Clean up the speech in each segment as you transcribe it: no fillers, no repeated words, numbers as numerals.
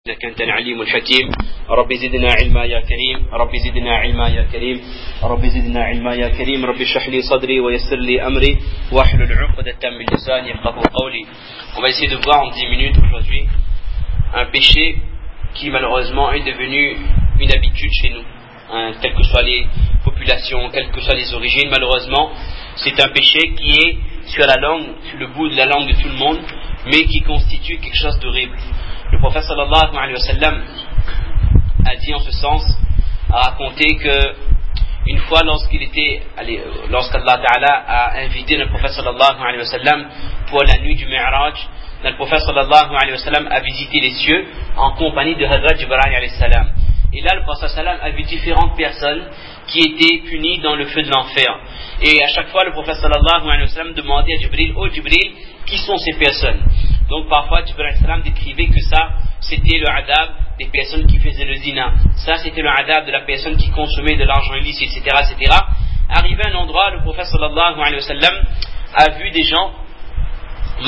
إنك أنت العليم الحكيم رب زدنا علما يا كريم رب زدنا علما يا كريم رب زدنا علما يا كريم رب اشرح لي صدري ويسر لي أمري واحلل عقدة من لساني يفقهوا قولي. On va essayer de voir en 10 minutes aujourd'hui un péché qui malheureusement est devenu une habitude chez nous, quelles que soient les populations, quelles que soient les origines. Malheureusement, c'est un péché qui est sur la langue, sur le bout de la langue de tout le monde, mais qui constitue quelque chose d'horrible. Le prophète sallallahu alayhi wa sallam a dit en ce sens, a raconté que une fois lorsqu'Allah Ta'ala a invité le prophète sallallahu alayhi wa sallam pour la nuit du Mi'raj, le prophète sallallahu alayhi wa sallam a visité les cieux en compagnie de Hazrat Jibril alayhi salam. Et là, le prophète sallallahu alayhi wa sallam a vu différentes personnes qui étaient punies dans le feu de l'enfer. Et à chaque fois, le prophète sallallahu alayhi wa sallam demandait à Jibril, oh Jibril, qui sont ces personnes? Donc parfois, Jibril alayhi salam décrivait que ça, c'était le adab des personnes qui faisaient le zina. Ça, c'était le adab de la personne qui consommait de l'argent illicite, etc., etc. Arrivé à un endroit, le prophète sallallahu alayhi wa sallam a vu des gens. Il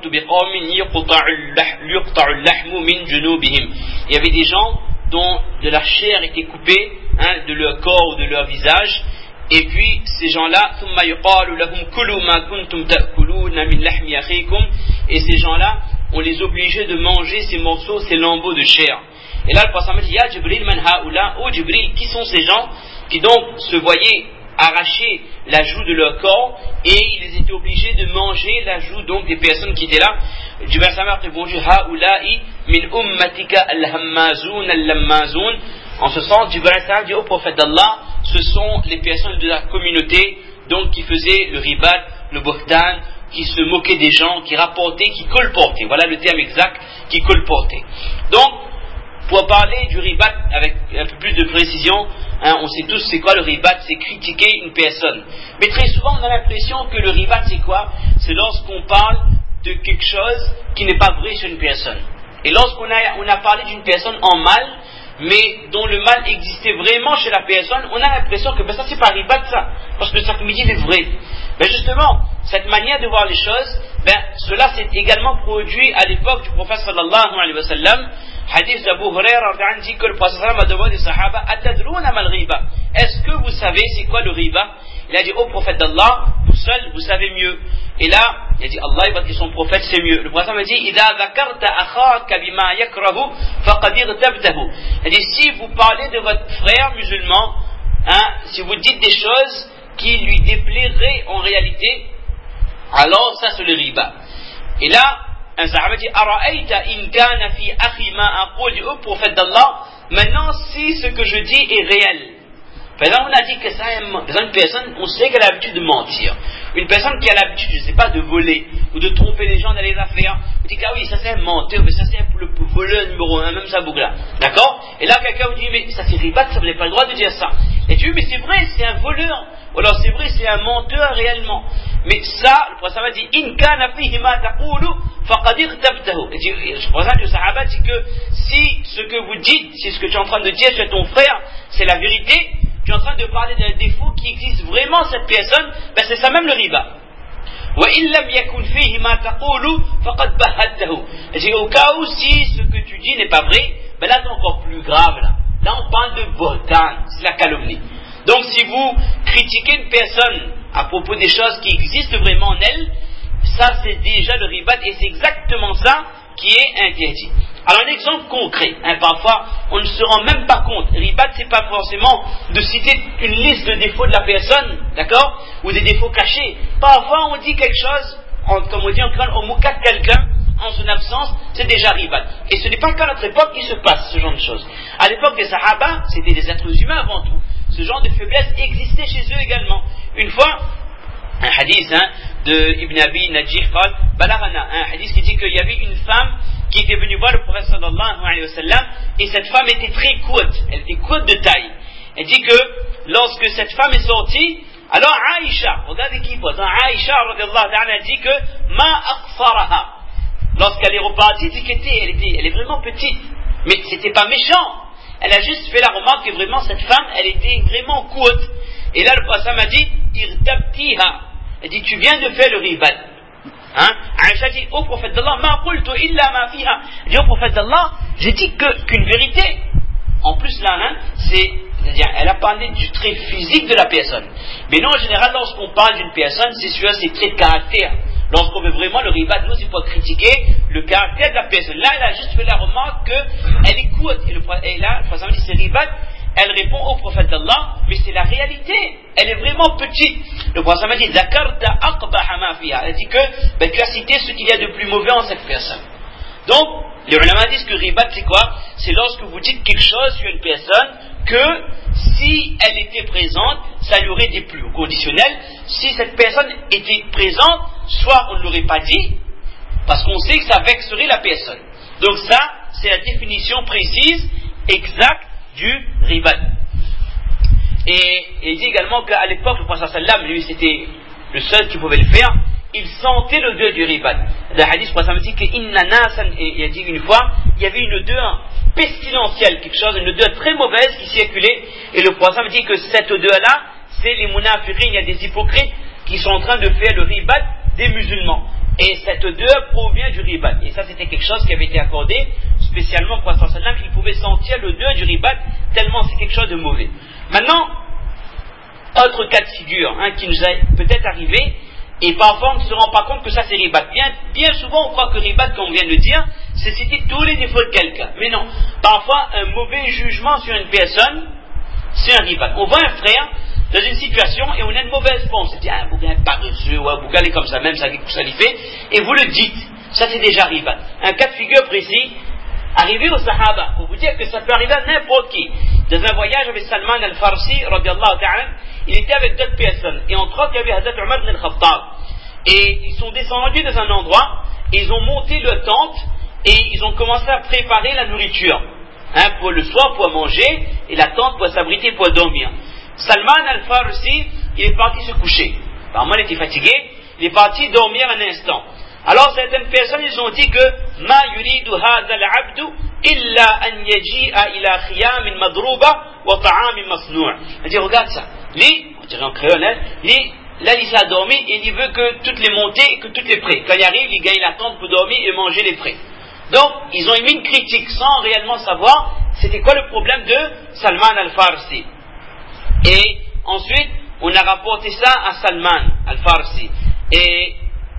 y avait des gens dont de la chair était coupée, de leur corps ou de leur visage, et puis ces gens-là, et ces gens-là, on les obligeait de manger ces morceaux, ces lambeaux de chair. Et là, le prophète dit, Ya Jibril man haoula, oh Jibril, qui sont ces gens qui donc se voyaient arracher la joue de leur corps et ils étaient obligés de manger la joue donc des personnes qui étaient là. Jibril a répondu, haoula'i min ummatika al-hammazun al-lammazun. En ce sens, Jibril dit au prophète d'Allah, ce sont les personnes de la communauté donc qui faisaient le ribat, le buhtan, qui se moquaient des gens, qui rapportaient, qui colportaient. Voilà le terme exact, qui colportaient. Donc, pour parler du ribat avec un peu plus de précision, on sait tous c'est quoi le ribat, c'est critiquer une personne. Mais très souvent, on a l'impression que le ribat c'est quoi? C'est lorsqu'on parle de quelque chose qui n'est pas vrai sur une personne. Et lorsqu'on a parlé d'une personne en mal, mais dont le mal existait vraiment chez la personne, on a l'impression que ça c'est pas ribat ça, parce que ça dit est vrai. Mais justement, cette manière de voir les choses, cela s'est également produit à l'époque du prophète sallallahu alayhi wa sallam. Hadith d'Abu Huraira dit que le prophète sallallahu alayhi wa sallam a demandé aux sahaba, Atadrouna mal riba, est-ce que vous savez c'est quoi le riba? Il a dit au prophète d'Allah, vous seul vous savez mieux. Et là, il a dit Allah, il va dire son prophète c'est mieux. Le prophète a dit Idha dhakarta akhaka bima yakrahu faqad irtabtahu. Il a dit si vous parlez de votre frère musulman, si vous dites des choses qui lui déplairaient en réalité, alors ça c'est le riba. Et là, un sahaba dit Ara'ayta in kana fi akhi ma aqul, au prophète d'Allah, maintenant si ce que je dis est réel. Par exemple, on a dit que ça, une personne, on sait qu'elle a l'habitude de mentir. Une personne qui a l'habitude, je ne sais pas, de voler ou de tromper les gens dans les affaires, on dit que oui, ça c'est un menteur, mais ça c'est le voleur numéro 1, même ça bougla. D'accord? Et là, quelqu'un vous dit, mais ça c'est ribat, ça vous n'avez pas le droit de dire ça. Et tu dis, mais c'est vrai, c'est un voleur. Ou alors c'est vrai, c'est un menteur réellement. Mais ça, le prophète dit, in kana fihi ma taqulu faqad irtabtahu. Le prophète du Sahaba dit que si ce que vous dites, si ce que tu es en train de dire sur ton frère, c'est la vérité, tu es en train de parler d'un défaut qui existe vraiment cette personne, c'est ça même le riba. وَإِن لَمْ يَكُنْ فِيهِ مَا تَقُولُ فَقَدْ بَهَّتَّهُ. Et au cas où si ce que tu dis n'est pas vrai, là c'est encore plus grave là. Là on parle de bohtan, c'est la calomnie. Donc si vous critiquez une personne à propos des choses qui existent vraiment en elle, ça c'est déjà le ribat et c'est exactement ça qui est interdit. Alors un exemple concret, parfois on ne se rend même pas compte. Ribat c'est pas forcément de citer une liste de défauts de la personne, d'accord, ou des défauts cachés. Parfois on dit quelque chose, comme on dit en Coran, on moquette quelqu'un en son absence, c'est déjà ribat. Et ce n'est pas qu'à notre époque qu'il se passe ce genre de choses. À l'époque des Sahaba, c'était des êtres humains avant tout. Ce genre de faiblesse existait chez eux également. Une fois, un hadith de Ibn Abi Najih un hadith qui dit qu'il y avait une femme qui était venue voir le prophète sallallahu alayhi wa sallam, et cette femme était très courte, elle était courte de taille. Elle dit que lorsque cette femme est sortie, alors Aïcha, regardez qui pose, Aïcha radiallahu anha dit que ma aqfaraha, lorsqu'elle est repartie, dit qu'elle est vraiment petite, mais c'était pas méchant. Elle a juste fait la remarque que vraiment cette femme, elle était vraiment courte. Et là le prophète m'a dit irtabtiha, elle dit tu viens de faire le ribat. Aïcha dit au prophète d'Allah, ma qultu illa ma fiha. Elle dit au prophète d'Allah, j'ai dit qu'une vérité. En plus là, c'est-à-dire, elle a parlé du trait physique de la personne. Mais nous, en général, lorsqu'on parle d'une personne, c'est sur ses traits de caractère. Lorsqu'on veut vraiment le ribat, nous, il faut critiquer le caractère de la personne. Là, elle a juste fait la remarque qu'elle écoute. Et là, le prophète dit, c'est ribat. Elle répond au prophète d'Allah, mais c'est la réalité. Elle est vraiment petite. Le prophète dit, Zakarta aqbaha ma fiha. Elle dit que tu as cité ce qu'il y a de plus mauvais en cette personne. Donc, les ulama disent que ribat, c'est quoi? C'est lorsque vous dites quelque chose sur une personne que si elle était présente, ça lui aurait déplu. Au conditionnel, si cette personne était présente, soit on ne l'aurait pas dit, parce qu'on sait que ça vexerait la personne. Donc ça, c'est la définition précise, exacte du ribat. Et il dit également qu'à l'époque, le prophète sallam, lui, c'était le seul qui pouvait le faire. Il sentait l'odeur du ribat. Dans le hadith, le prophète dit qu'inna nasan, et il a dit une fois, il y avait une odeur pestilentielle, quelque chose, une odeur très mauvaise qui circulait. Et le prophète dit que cette odeur-là, c'est les munafiqin, il y a des hypocrites qui sont en train de faire le ribat des musulmans. Et cette odeur provient du ribat. Et ça, c'était quelque chose qui avait été accordé spécialement pour le prophète sallam, qu'il pouvait sentir l'odeur du ribat, tellement c'est quelque chose de mauvais. Maintenant, autre cas de figure qui nous est peut-être arrivé, et parfois on ne se rend pas compte que ça c'est ribat. Bien souvent on croit que ribat, comme on vient de le dire, c'est citer tous les défauts de quelqu'un. Mais non, parfois un mauvais jugement sur une personne, c'est un ribat. On voit un frère dans une situation et on a une mauvaise pensée. On se dit, ah, Bouga est paresseux, ou Bouga est comme ça, même ça lui fait, et vous le dites. Ça c'est déjà ribat. Un cas de figure précis, arrivé au Sahaba, pour vous dire que ça peut arriver à n'importe qui. Dans un voyage avec Salman al-Farsi, radiallahu ta'ala, il était avec d'autres personnes. Et entre autres, il y avait Hazrat Omar ibn al-Khattab. Et ils sont descendus dans un endroit, et ils ont monté leur tente, et ils ont commencé à préparer la nourriture. Pour le soir, pour manger, et la tente pour s'abriter, pour dormir. Salman al-Farsi, il est parti se coucher. Apparemment, il était fatigué, il est parti dormir un instant. Alors certaines personnes, ils ont dit que ma yuridu hadha al-abdu illa an yaji'a ila khiyam madruba wa ta'am masnou'. Il dit, regarde ça. Lui, on dirait en créole, lui, là il s'est dormi et il veut que toutes les montées, que toutes les prêts. Quand il arrive, il gagne la tente pour dormir et manger les prêts. Donc, ils ont émis une critique sans réellement savoir c'était quoi le problème de Salman al-Farsi. Et ensuite, on a rapporté ça à Salman al-Farsi. Et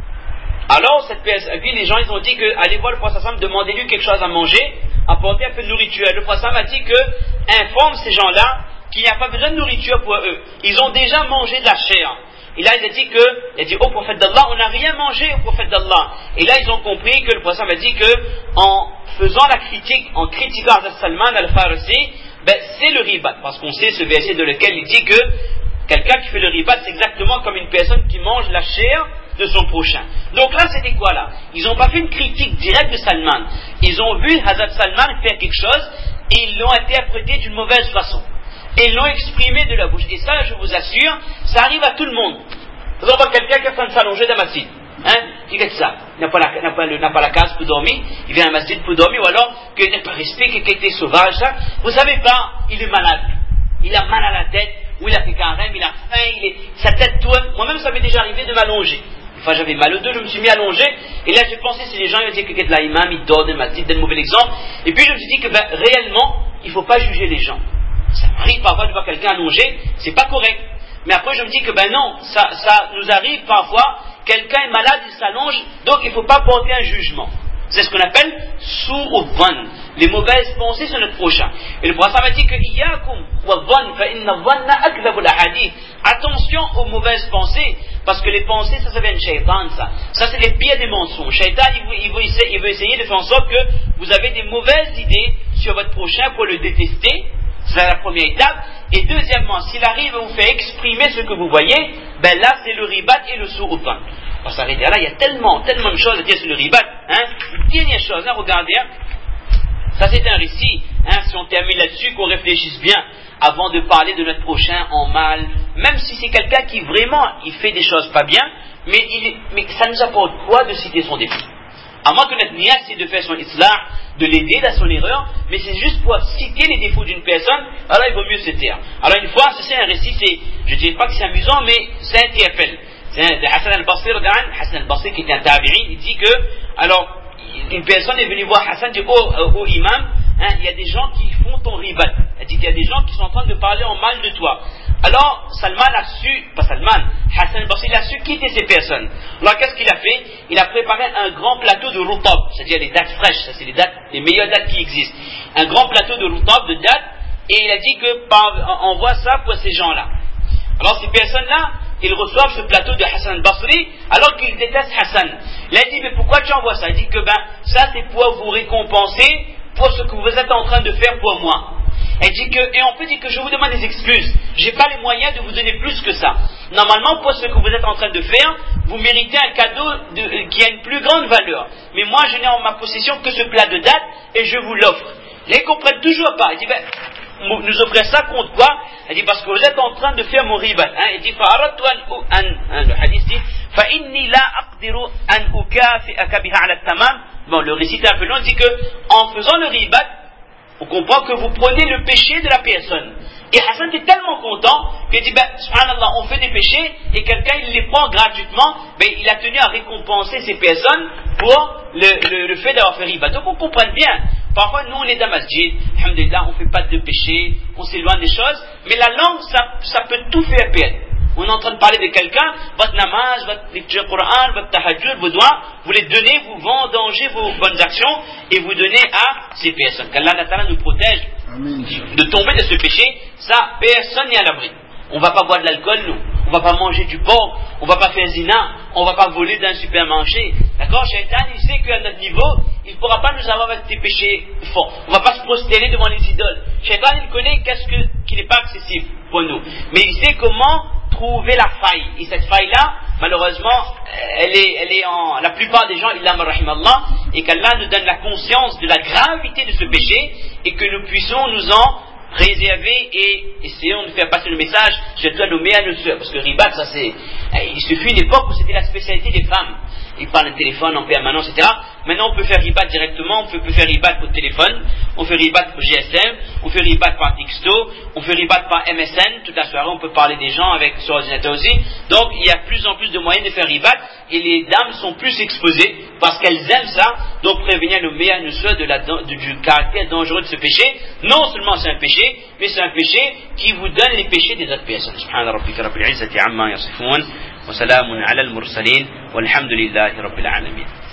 alors, et puis les gens, ils ont dit que, allez voir le prophète sallam, demandez-lui quelque chose à manger, apportez un peu de nourriture. Le prophète sallam a dit que, informe ces gens-là qu'il n'y a pas besoin de nourriture pour eux. Ils ont déjà mangé de la chair. Et là, il a dit au prophète d'Allah, on n'a rien mangé au prophète d'Allah. Et là, ils ont compris que le prophète sallam a dit que, en faisant la critique, en critiquant Salman al-Farsi, c'est le ribat. Parce qu'on sait ce verset dans lequel il dit que, quelqu'un qui fait le ribat, c'est exactement comme une personne qui mange la chair de son prochain. Donc là, c'était quoi là? Ils n'ont pas fait une critique directe de Salman. Ils ont vu Hazrat Salman faire quelque chose et ils l'ont interprété d'une mauvaise façon. Et ils l'ont exprimé de la bouche. Et ça, je vous assure, ça arrive à tout le monde. Vous avez quelqu'un qui est en train de s'allonger dans la masjid. Il dit ça. Il n'a pas la case pour dormir. Il vient à la masjid pour dormir. Ou alors, qu'il n'a pas respect, qu'il était sauvage. Ça. Vous savez pas, il est malade. Il a mal à la tête. Ou il a fait carême, il a faim, sa tête tourne. Moi-même, ça m'est déjà arrivé de m'allonger. Enfin, j'avais mal au dos, je me suis mis allongé. Et là, j'ai pensé, si les gens ils disaient que quelqu'un de la imam, il dort de ma tête, d'un mauvais exemple. Et puis, je me suis dit que, réellement, il ne faut pas juger les gens. Ça m'arrive parfois de voir quelqu'un allongé, c'est pas correct. Mais après, je me dis que, non, ça nous arrive parfois, quelqu'un est malade, il s'allonge, donc il ne faut pas porter un jugement. C'est ce qu'on appelle su'u-dhann, les mauvaises pensées sur notre prochain. Et le prophète m'a dit que iyyakum wa-dhann fa inna dhanna akdhabu al-ahadith. Attention aux mauvaises pensées, parce que les pensées, ça vient de shaitan, ça. Ça, c'est les pires des mensonges. Shaitan, il veut essayer de faire en sorte que vous avez des mauvaises idées sur votre prochain pour le détester. C'est la première étape. Et deuxièmement, s'il arrive à vous faire exprimer ce que vous voyez, là, c'est le ribat et le su'u-dhann. On va s'arrêter là, il y a tellement de choses à dire sur le ribat. Une dernière chose, regardez. Ça, c'est un récit. Si on termine là-dessus, qu'on réfléchisse bien avant de parler de notre prochain en mal. Même si c'est quelqu'un qui vraiment, il fait des choses pas bien, mais ça nous apporte quoi de citer son défaut? À moins que notre niat, c'est de faire son islah, de l'aider dans son erreur, mais c'est juste pour citer les défauts d'une personne, alors il vaut mieux se taire. Alors une fois, c'est un récit, je ne dirais pas que c'est amusant, mais c'est un TFL. C'est de Hassan al-Basri, Hassan al-Basri qui était un tabi'in, il dit que, alors, une personne est venue voir Hassan, dit, oh imam, il y a des gens qui font ton ribat. Elle dit qu'il y a des gens qui sont en train de parler en mal de toi. Alors, Hassan al-Basri, il a su quitter ces personnes. Alors, qu'est-ce qu'il a fait? Il a préparé un grand plateau de rutab, c'est-à-dire les dates fraîches, ça c'est les meilleures dates qui existent. Un grand plateau de rutab, de dates, et il a dit que, envoie ça pour ces gens-là. Alors, ces personnes-là, ils reçoivent ce plateau de Hassan al-Basri, alors qu'ils détestent Hassan. Il a dit, mais pourquoi tu envoies ça? Il dit que, ça c'est pour vous récompenser pour ce que vous êtes en train de faire pour moi. Et on peut dire que je vous demande des excuses. J'ai pas les moyens de vous donner plus que ça. Normalement, pour ce que vous êtes en train de faire, vous méritez un cadeau qui a une plus grande valeur. Mais moi, je n'ai en ma possession que ce plat de dattes et je vous l'offre. Là, ils comprennent toujours pas. Il dit, nous offrir ça contre quoi? Il dit, parce que vous êtes en train de faire mon ribat. Il dit, le hadith dit, فَإِنِّي لَا أَقْدِرُ أَنْ أُكَافِئَكَ بِهَا عَلَى التَّمَامِ. Bon, le récit est un peu long, il dit que, en faisant le ribat, on comprend que vous prenez le péché de la personne. Et Hassan est tellement content qu'il dit, subhanallah, on fait des péchés et quelqu'un il les prend gratuitement, il a tenu à récompenser ces personnes pour le fait d'avoir fait riba. Donc on comprend bien. Parfois nous on est dans masjid, alhamdulillah, on ne fait pas de péché, on s'éloigne des choses, mais la langue ça peut tout faire perdre. On est en train de parler de quelqu'un, votre namaz, votre lecture Coran, votre tahajjud, vos doigts, vous les donnez, vous vendangez vos bonnes actions et vous donnez à ces personnes. Qu'Allah nous protège de tomber de ce péché, ça, personne n'est à l'abri. On ne va pas boire de l'alcool, nous. On ne va pas manger du porc, on ne va pas faire zina, on ne va pas voler d'un supermarché. D'accord? Shaitan, il sait qu'à notre niveau, il ne pourra pas nous avoir avec des péchés forts. On ne va pas se prosterner devant les idoles. Shaitan, il connaît qui n'est pas accessible pour nous. Mais il sait comment trouver la faille. Et cette faille-là, malheureusement, elle est en la plupart des gens, illam rahimallah, et qu'Allah nous donne la conscience de la gravité de ce péché et que nous puissions nous en préserver et essayons de faire passer le message, je dois nommer à nos soeurs, parce que ribat, ça c'est, il se fut une époque où c'était la spécialité des femmes. Ils parlent de téléphone en permanence, etc. Maintenant, on peut faire ribat directement, on peut faire ribat pour téléphone, on fait ribat pour GSM, on fait ribat par texto, on fait ribat par MSN, toute la soirée, on peut parler des gens sur ordinateur aussi. Donc, il y a de plus en plus de moyens de faire ribat, et les dames sont plus exposées, parce qu'elles aiment ça, donc prévenir le meilleur nous soit du caractère dangereux de ce péché. Non seulement c'est un péché, mais c'est un péché qui vous donne les péchés des autres personnes. Subhana rabbika rabbil izzati amma yasifun, wa salamun ala al-mursalin, walhamdulillahi rabbil alamin.